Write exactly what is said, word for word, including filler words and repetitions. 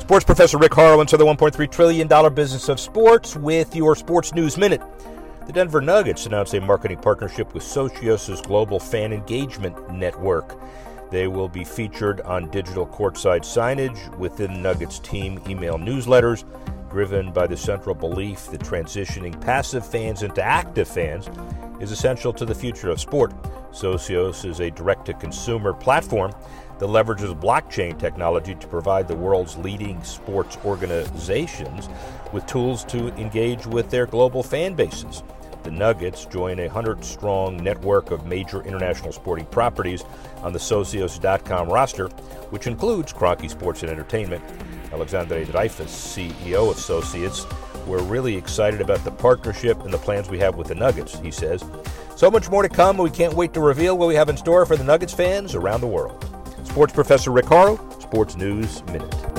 Sports professor Rick Horrow into the one point three trillion dollars business of sports with your Sports News Minute. The Denver Nuggets announced a marketing partnership with Socios' Global Fan Engagement Network. They will be featured on digital courtside signage within Nuggets team email newsletters, driven by the central belief that transitioning passive fans into active fans is essential to the future of sport. Socios is a direct-to-consumer platform that leverages blockchain technology to provide the world's leading sports organizations with tools to engage with their global fan bases. The Nuggets join a hundred-strong network of major international sporting properties on the Socios dot com roster, which includes Kroenke Sports and Entertainment. Alexandre Dreyfus, C E O of Socios, we're really excited about the partnership and the plans we have with the Nuggets, he says. So much more to come, and we can't wait to reveal what we have in store for the Nuggets fans around the world. Sports professor Rick Horrow, Sports News Minute.